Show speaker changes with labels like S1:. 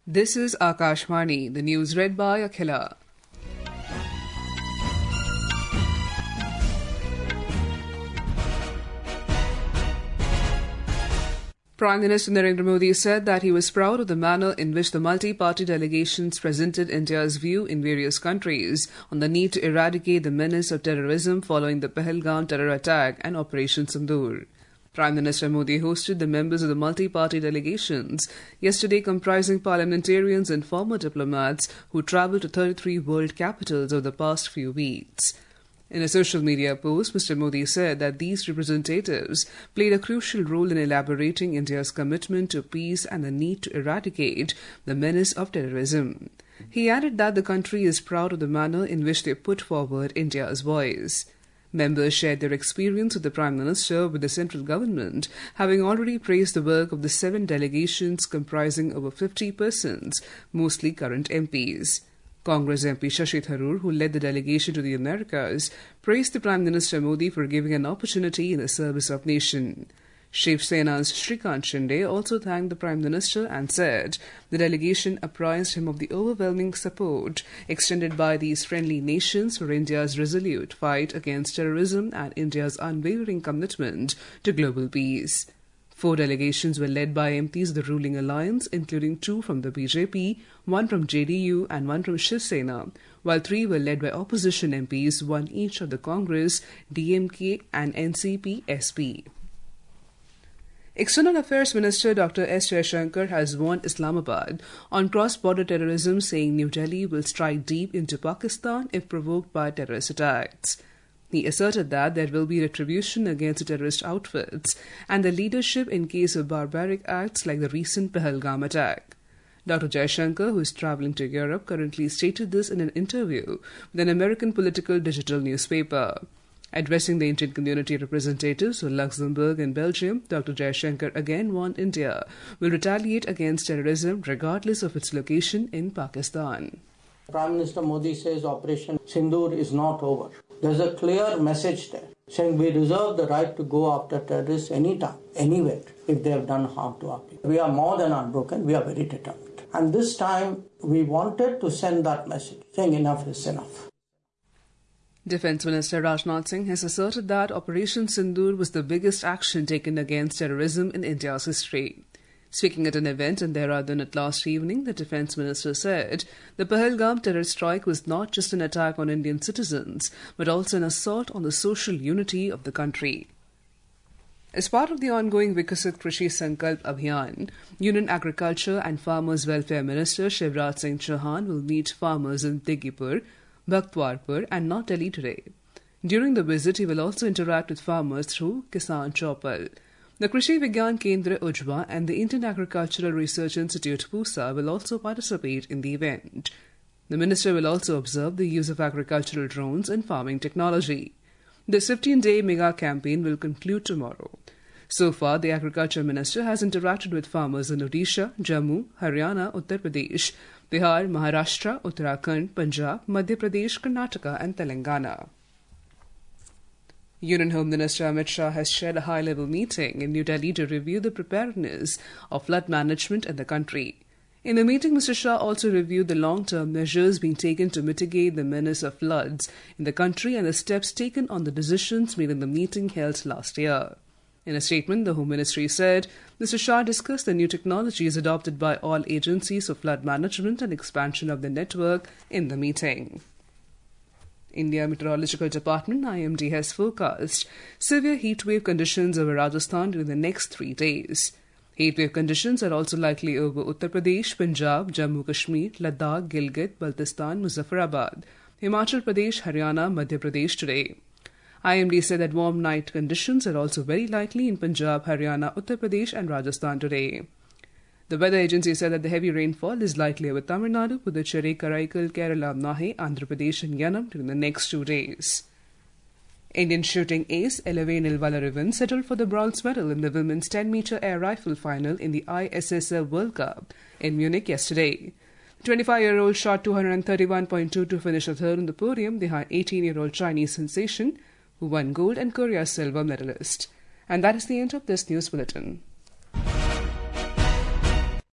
S1: This is Akashvani, the news read by Akhila. Prime Minister Narendra Modi said that he was proud of the manner in which the multi-party delegations presented India's view in various countries on the need to eradicate the menace of terrorism following the Pahalgam terror attack and Operation Sindoor. Prime Minister Modi hosted the members of the multi-party delegations yesterday, comprising parliamentarians and former diplomats who travelled to 33 world capitals over the past few weeks. In a social media post, Mr. Modi said that these representatives played a crucial role in elaborating India's commitment to peace and the need to eradicate the menace of terrorism. He added that the country is proud of the manner in which they put forward India's voice. Members shared their experience with the Prime Minister with the central government, having already praised the work of the 7 delegations comprising over 50 persons, mostly current MPs. Congress MP Shashi Tharoor, who led the delegation to the Americas, praised the Prime Minister Modi for giving an opportunity in the service of nation. Shiv Sena's Shrikant Shinde also thanked the Prime Minister and said the delegation apprised him of the overwhelming support extended by these friendly nations for India's resolute fight against terrorism and India's unwavering commitment to global peace. 4 delegations were led by MPs of the ruling alliance, including 2 from the BJP, 1 from JDU and 1 from Shiv Sena, while 3 were led by opposition MPs, 1 each of the Congress, DMK and NCP-SP. External Affairs Minister Dr. S. Jaishankar has warned Islamabad on cross-border terrorism, saying New Delhi will strike deep into Pakistan if provoked by terrorist attacks. He asserted that there will be retribution against the terrorist outfits and the leadership in case of barbaric acts like the recent Pahalgam attack. Dr. Jaishankar, who is travelling to Europe, currently stated this in an interview with an American political digital newspaper. Addressing the Indian community representatives of Luxembourg and Belgium, Dr. Jaishankar again warned India will retaliate against terrorism regardless of its location in Pakistan.
S2: Prime Minister Modi says Operation Sindoor is not over. There's a clear message there saying we reserve the right to go after terrorists anytime, anywhere, if they have done harm to our people. We are more than unbroken, we are very determined. And this time we wanted to send that message, saying enough is enough.
S1: Defence Minister Rajnath Singh has asserted that Operation Sindoor was the biggest action taken against terrorism in India's history. Speaking at an event in Dehradun last evening, the Defence Minister said the Pahalgam terror strike was not just an attack on Indian citizens, but also an assault on the social unity of the country. As part of the ongoing Vikasit Krishi Sankalp Abhiyan, Union Agriculture and Farmers Welfare Minister Shivraj Singh Chauhan will meet farmers in Digipur, Bhaktwarpur and North Delhi today. During the visit, he will also interact with farmers through Kisan Chaupal. The Krishi Vigyan Kendra Ujwa and the Indian Agricultural Research Institute PUSA will also participate in the event. The minister will also observe the use of agricultural drones and farming technology. This 15-day mega campaign will conclude tomorrow. So far, the Agriculture Minister has interacted with farmers in Odisha, Jammu, Haryana, Uttar Pradesh, Bihar, Maharashtra, Uttarakhand, Punjab, Madhya Pradesh, Karnataka and Telangana. Union Home Minister Amit Shah has chaired a high-level meeting in New Delhi to review the preparedness of flood management in the country. In the meeting, Mr. Shah also reviewed the long-term measures being taken to mitigate the menace of floods in the country and the steps taken on the decisions made in the meeting held last year. In a statement, the Home Ministry said Mr. Shah discussed the new technologies adopted by all agencies for flood management and expansion of the network in the meeting. India Meteorological Department IMD has forecast severe heatwave conditions over Rajasthan during the next 3 days. Heatwave conditions are also likely over Uttar Pradesh, Punjab, Jammu Kashmir, Ladakh, Gilgit, Baltistan, Muzaffarabad, Himachal Pradesh, Haryana, Madhya Pradesh today. IMD said that warm night conditions are also very likely in Punjab, Haryana, Uttar Pradesh and Rajasthan today. The weather agency said that the heavy rainfall is likely over Tamil Nadu, Puducherry, Karaikal, Kerala, Mahe, Andhra Pradesh and Yanam during the next 2 days. Indian shooting ace Elaine Valarivan settled for the bronze medal in the women's 10-meter air rifle final in the ISSL World Cup in Munich yesterday. The 25-year-old shot 231.2 to finish the third on the podium behind 18-year-old Chinese sensation, who won gold and Korea's silver medalist. And that is the end of this news bulletin.